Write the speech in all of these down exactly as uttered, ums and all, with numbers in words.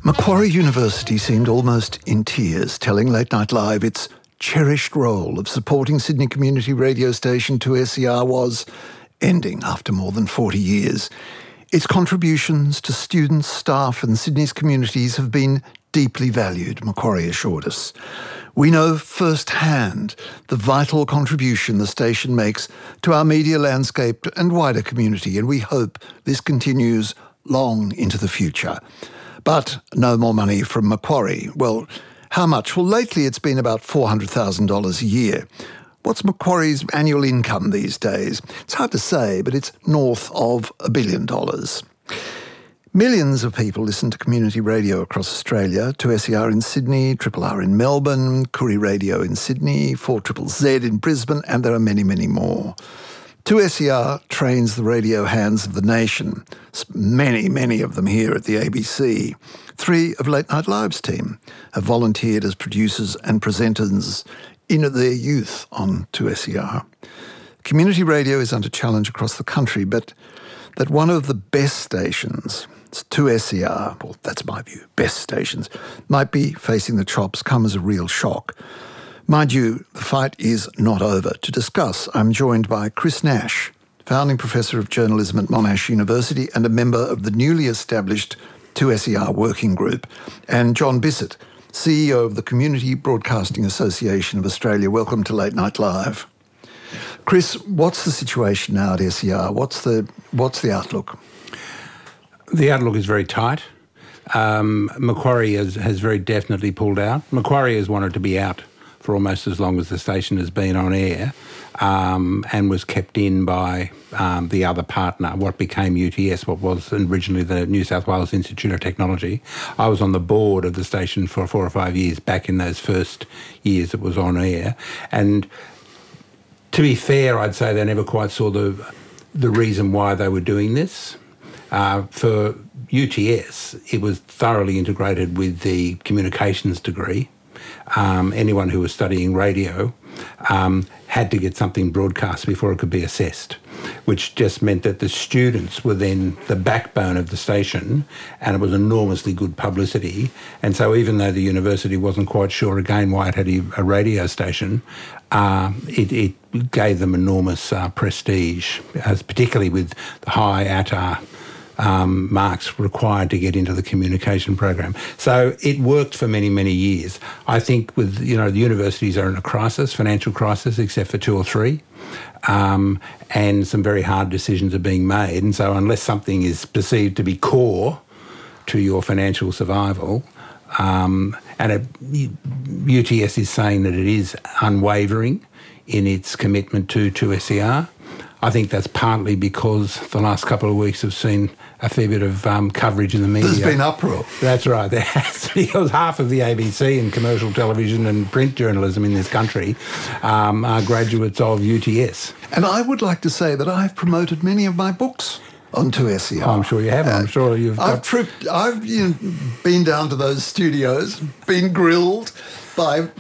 Macquarie University seemed almost in tears, telling Late Night Live its cherished role of supporting Sydney community radio station two S E R was ending after more than forty years. Its contributions to students, staff and Sydney's communities have been deeply valued, Macquarie assured us. We know firsthand the vital contribution the station makes to our media landscape and wider community, and we hope this continues long into the future. But no more money from Macquarie. Well, how much? Well, lately it's been about four hundred thousand dollars a year. What's Macquarie's annual income these days? It's hard to say, but it's north of a billion dollars. Millions of people listen to community radio across Australia, two S E R in Sydney, Triple R in Melbourne, Koori Radio in Sydney, four Z Z Z in Brisbane, and there are many, many more. two S E R trains the radio hands of the nation, many, many of them here at the A B C. Three of Late Night Live's team have volunteered as producers and presenters in their youth on two S E R. Community radio is under challenge across the country, but that one of the best stations, two S E R, well, that's my view, best stations, might be facing the chops come as a real shock. Mind you, the fight is not over. To discuss, I'm joined by Chris Nash, founding professor of journalism at Monash University and a member of the newly established two S E R working group, and John Bissett, C E O of the Community Broadcasting Association of Australia. Welcome to Late Night Live. Chris, what's the situation now at S E R? What's the what's the outlook? The outlook is very tight. Um, Macquarie has, has very definitely pulled out. Macquarie has wanted to be out for almost as long as the station has been on air, um, and was kept in by um, the other partner, what became U T S, what was originally the New South Wales Institute of Technology. I was on the board of the station for four or five years back in those first years it was on air, and to be fair, I'd say they never quite saw the the reason why they were doing this. Uh, for U T S, it was thoroughly integrated with the communications degree. Um, anyone who was studying radio um, had to get something broadcast before it could be assessed, which just meant that the students were then the backbone of the station, and it was enormously good publicity. And so even though the university wasn't quite sure, again, why it had a, a radio station, uh, it, it gave them enormous uh, prestige, as particularly with the high A T A Um, marks required to get into the communication program. So it worked for many, many years. I think with, you know, the universities are in a crisis, financial crisis, except for two or three, um, and some very hard decisions are being made. And so unless something is perceived to be core to your financial survival, um, and it, U T S is saying that it is unwavering in its commitment to two S E R. I think that's partly because the last couple of weeks have seen a fair bit of um, coverage in the media. There's been uproar. That's right. There has, because half of the A B C and commercial television and print journalism in this country um, are graduates of U T S. And I would like to say that I've promoted many of my books on two S E R. Oh, I'm sure you have. Uh, I'm sure you've got... I've, tripped, I've you know, been down to those studios, been grilled by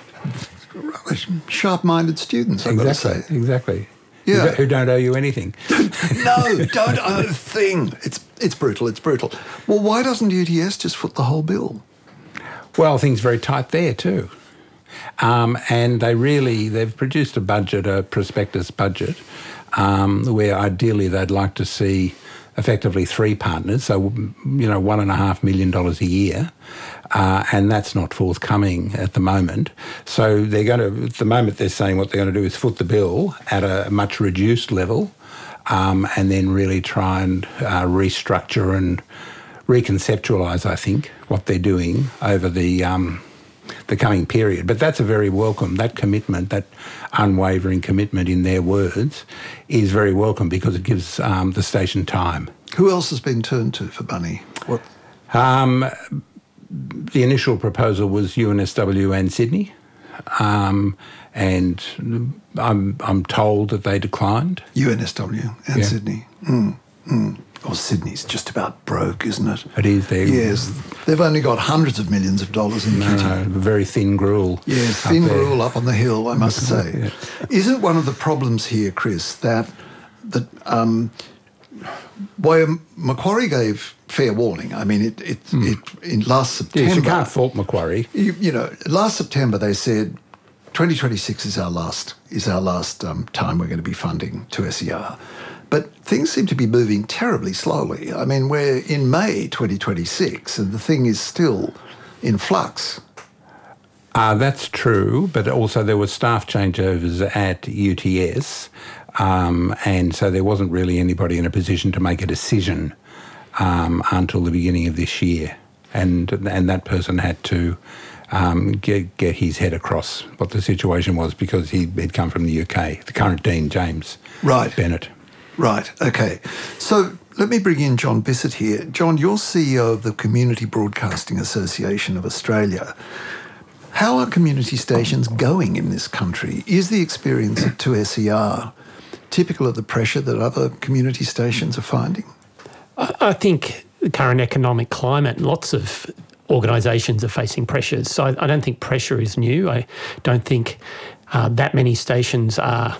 sharp-minded students, I've exactly, got to say. Exactly. Yeah. Who don't owe you anything. No, don't owe a thing. It's it's brutal, it's brutal. Well, why doesn't U T S just foot the whole bill? Well, things are very tight there too. Um, and they really, they've produced a budget, a prospectus budget, um, where ideally they'd like to see effectively three partners, so, you know, one and a half million dollars a year, uh, and that's not forthcoming at the moment. So they're going to, at the moment they're saying what they're going to do is foot the bill at a much reduced level, um, and then really try and uh, restructure and reconceptualise, I think, what they're doing over the um, the coming period. But that's a very welcome, that commitment, that unwavering commitment in their words is very welcome because it gives um, the station time. Who else has been turned to for money? What? Um, the initial proposal was U N S W and Sydney, um, and I'm I'm told that they declined. U N S W and yeah. Sydney. Mm, mm. Well, Sydney's just about broke, isn't it? It is. They're, yes. They've only got hundreds of millions of dollars in no, kitty. No, very thin gruel. Yes, thin gruel up on the hill, I must say. Yeah. Isn't one of the problems here, Chris, that that um, Well, Macquarie gave fair warning. I mean, it, it, mm. it in last September... Yes, you can't fault Macquarie. You, you know, last September they said twenty twenty-six is our last is our last um, time we're going to be funding two S E R. But things seem to be moving terribly slowly. I mean, we're in May twenty twenty-six and the thing is still in flux. Uh, that's true, but also there were staff changeovers at U T S, um, and so there wasn't really anybody in a position to make a decision um, until the beginning of this year. And and that person had to um, get, get his head across what the situation was because he had come from the U K, the current Dean, James right. Bennett. Right, okay. So let me bring in John Bissett here. John, you're C E O of the Community Broadcasting Association of Australia. How are community stations going in this country? Is the experience at two S E R typical of the pressure that other community stations are finding? I think the current economic climate, lots of organisations are facing pressures. So I, I don't think pressure is new. I don't think uh, that many stations are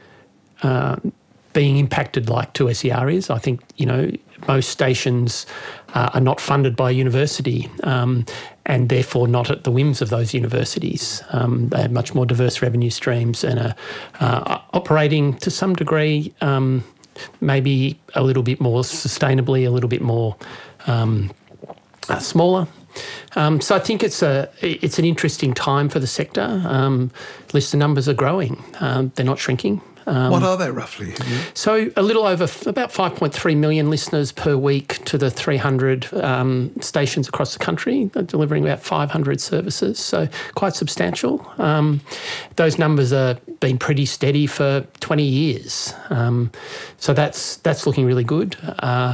uh, being impacted like two S E R is. I think, you know, most stations uh, are not funded by a university um, and therefore not at the whims of those universities. Um, they have much more diverse revenue streams and are uh, operating to some degree um, maybe a little bit more sustainably, a little bit more um, uh, smaller. Um, so I think it's a it's an interesting time for the sector. Um, listener numbers are growing; um, they're not shrinking. Um, what are they roughly? So a little over f- about five point three million listeners per week to the three hundred um, stations across the country, delivering about five hundred services, so quite substantial. Um, those numbers have been pretty steady for twenty years, um, so that's that's looking really good. Uh,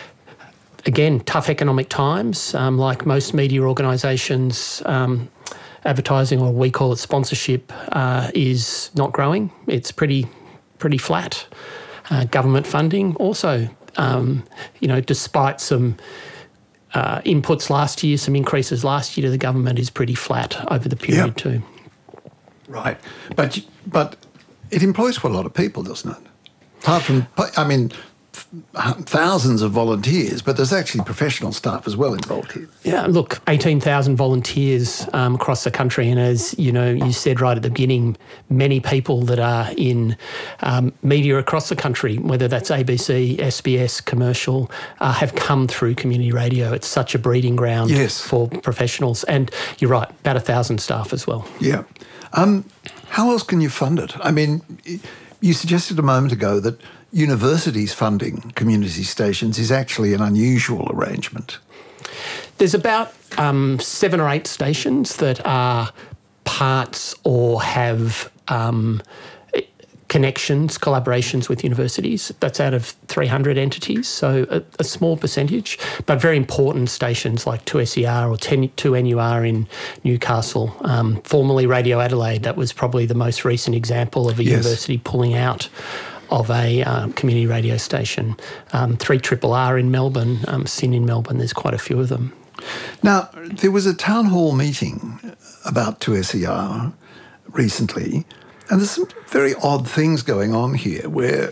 again, tough economic times, um, like most media organisations. Um, Advertising, or we call it sponsorship, uh, is not growing. It's pretty, pretty flat. Uh, government funding also, um, you know, despite some uh, inputs last year, some increases last year to the government, is pretty flat over the period yep. too. Right, but but it employs quite a lot of people, doesn't it? Apart from, I mean, thousands of volunteers, but there's actually professional staff as well involved here. Yeah, look, eighteen thousand volunteers um, across the country, and as you know, you said right at the beginning, many people that are in um, media across the country, whether that's A B C, S B S, commercial, uh, have come through community radio. It's such a breeding ground yes. for professionals, and you're right, about a thousand staff as well. Yeah. Um, how else can you fund it? I mean, you suggested a moment ago that universities funding community stations is actually an unusual arrangement. There's about um, seven or eight stations that are parts or have um, connections, collaborations with universities. That's out of three hundred entities, so a, a small percentage, but very important stations like two S E R or two N U R in Newcastle, um, formerly Radio Adelaide. That was probably the most recent example of a yes. university pulling out of a um, community radio station. Um, three R R R in Melbourne, um, S Y N in Melbourne, there's quite a few of them. Now, there was a town hall meeting about two S E R recently, and there's some very odd things going on here where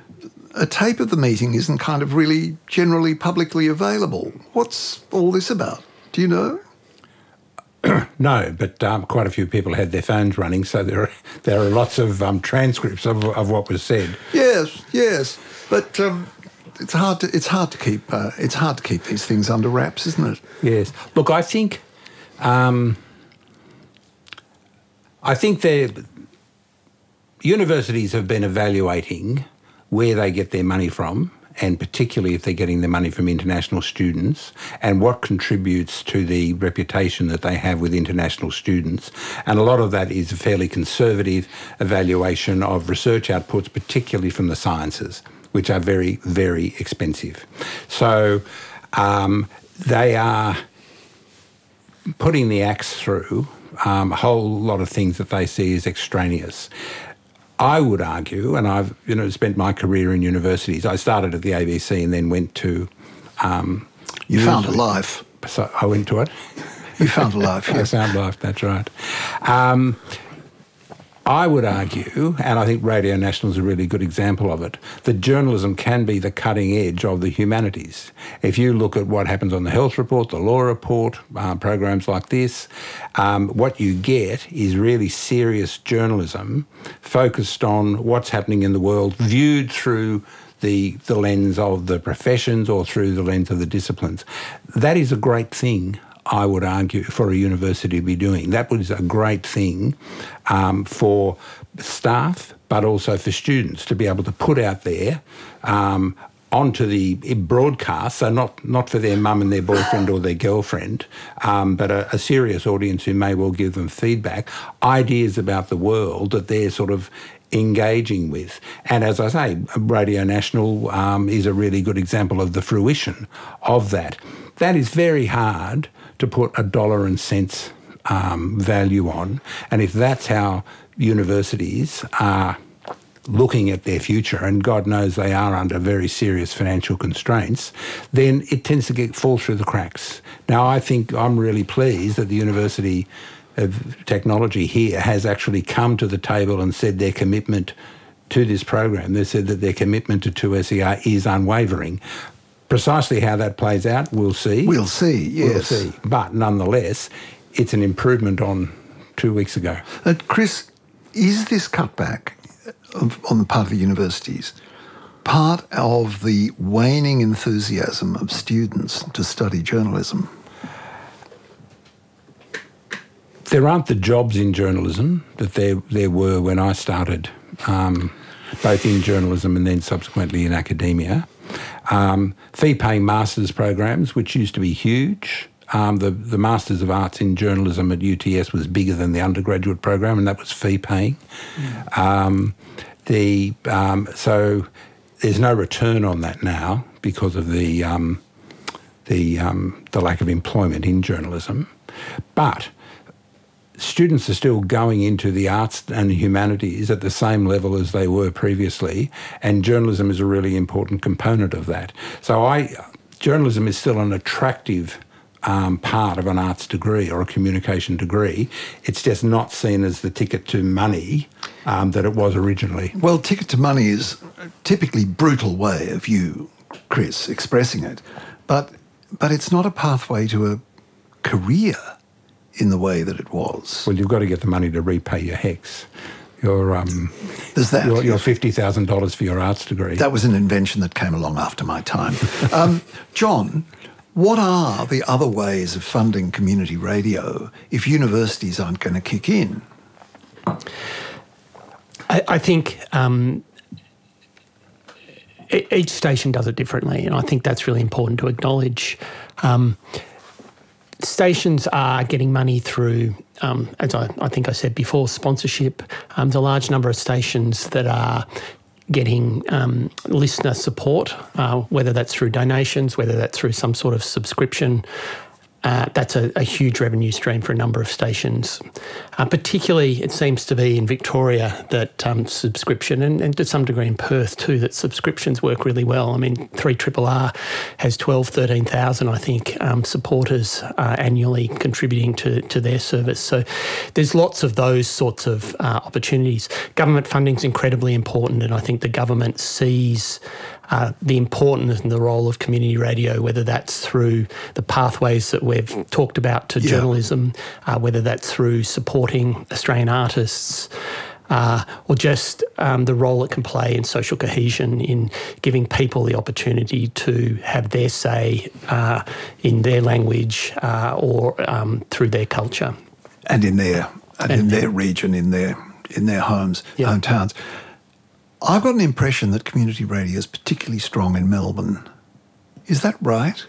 a tape of the meeting isn't kind of really generally publicly available. What's all this about? Do you know? No, but um, quite a few people had their phones running, so there are there are lots of um, transcripts of of what was said. Yes, yes, but um, it's hard to it's hard to keep uh, it's hard to keep these things under wraps, isn't it? Yes. Look, I think um, I think the universities have been evaluating where they get their money from, and particularly if they're getting their money from international students, and what contributes to the reputation that they have with international students. And a lot of that is a fairly conservative evaluation of research outputs, particularly from the sciences, which are very, very expensive. So um, they are putting the axe through um, a whole lot of things that they see as extraneous. I would argue, and I've you know spent my career in universities. I started at the A B C and then went to. Um, you found a life. So I went to it. You found a life. Yes. I found life. That's right. Um, I would argue, and I think Radio National is a really good example of it, that journalism can be the cutting edge of the humanities. If you look at what happens on the Health Report, the Law Report, uh, programs like this, um, what you get is really serious journalism focused on what's happening in the world, viewed through the, the lens of the professions or through the lens of the disciplines. That is a great thing, I would argue, for a university to be doing. That was a great thing um, for staff, but also for students to be able to put out there um, onto the broadcast, so not, not for their mum and their boyfriend or their girlfriend, um, but a, a serious audience who may well give them feedback, ideas about the world that they're sort of engaging with. And as I say, Radio National um, is a really good example of the fruition of that. That is very hard to put a dollar and cents um, value on. And if that's how universities are looking at their future, and God knows they are under very serious financial constraints, then it tends to get fall through the cracks. Now, I think I'm really pleased that the University of Technology here has actually come to the table and said their commitment to this program. They said that their commitment to two S E R is unwavering. Precisely how that plays out, we'll see. We'll see, yes. We'll see. But nonetheless, it's an improvement on two weeks ago. Uh, Chris, is this cutback of, on the part of the universities part of the waning enthusiasm of students to study journalism? There aren't the jobs in journalism that there, there were when I started, um, both in journalism and then subsequently in academia. Um, fee-paying master's programs, which used to be huge. Um, the, the Masters of Arts in Journalism at U T S was bigger than the undergraduate program, and that was fee-paying. Mm. Um, the um, so there's no return on that now because of the um, the um, the lack of employment in journalism, but students are still going into the arts and humanities at the same level as they were previously, and journalism is a really important component of that. So I, journalism is still an attractive um, part of an arts degree or a communication degree. It's just not seen as the ticket to money um, that it was originally. Well, ticket to money is a typically brutal way of you, Chris, expressing it, but but it's not a pathway to a career in the way that it was. Well, you've got to get the money to repay your HECS. Your um, There's that. Your, your fifty thousand dollars for your arts degree. That was an invention that came along after my time. um, John, what are the other ways of funding community radio if universities aren't going to kick in? I, I think um, each station does it differently, and I think that's really important to acknowledge. Um, Stations are getting money through, um, as I, I think I said before, sponsorship. Um, there's a large number of stations that are getting um, listener support, uh, whether that's through donations, whether that's through some sort of subscription. Uh, that's a, a huge revenue stream for a number of stations. Uh, particularly, it seems to be in Victoria that um, subscription, and, and to some degree in Perth too, that subscriptions work really well. I mean, three R R R has twelve, thirteen thousand, I think, um, supporters uh, annually contributing to, to their service. So there's lots of those sorts of uh, opportunities. Government funding is incredibly important, and I think the government sees Uh, the importance and the role of community radio, whether that's through the pathways that we've talked about to yeah. journalism, uh, whether that's through supporting Australian artists, uh, or just um, the role it can play in social cohesion, in giving people the opportunity to have their say uh, in their language uh, or um, through their culture. And in their, and, and in their region, in their, in their homes, yeah. hometowns. I've got an impression that community radio is particularly strong in Melbourne. Is that right?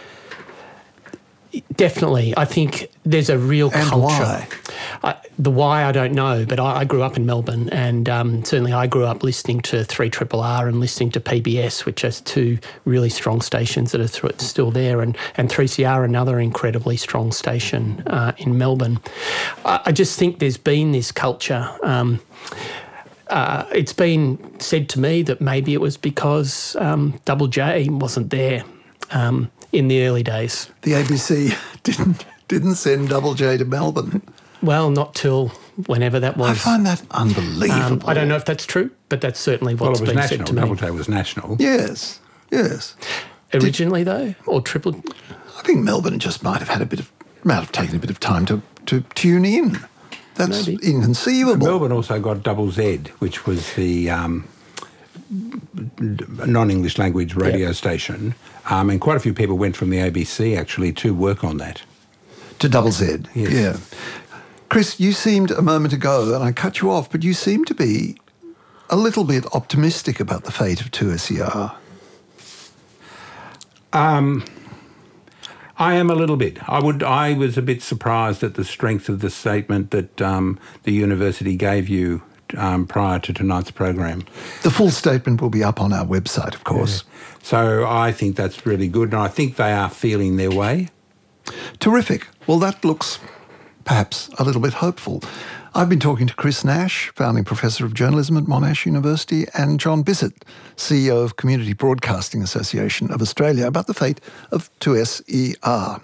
Definitely. I think there's a real and culture. Why? I, the why I don't know, but I, I grew up in Melbourne, and um, certainly I grew up listening to three R R R and listening to P B S, which is two really strong stations that are th- still there, and, and three C R, another incredibly strong station uh, in Melbourne. I, I just think there's been this culture. Um, Uh, it's been said to me that maybe it was because um, Double J wasn't there um, in the early days. The A B C didn't didn't send Double J to Melbourne. well, not till whenever that was. I find that unbelievable. Um, I don't know if that's true, but that's certainly what's well, it was been national. said to me. Doubleday was national. Yes, yes. Originally, Did, though, or triple? I think Melbourne just might have had a bit of, might have taken a bit of time to, to tune in. That's Maybe. inconceivable. Melbourne also got Double Z, which was the um, non-English language radio yep. station, um, and quite a few people went from the A B C actually to work on that. To Double Z, yes. Yeah. Chris, you seemed a moment ago, and I cut you off, but you seem to be a little bit optimistic about the fate of two S E R. Um, I am a little bit. I would. I was a bit surprised at the strength of the statement that um, the university gave you um, prior to tonight's program. The full statement will be up on our website, of course. Yeah. So I think that's really good, and I think they are feeling their way. Terrific. Well, that looks perhaps a little bit hopeful. I've been talking to Chris Nash, founding professor of journalism at Monash University, and John Bissett, C E O of Community Broadcasting Association of Australia, about the fate of two S E R.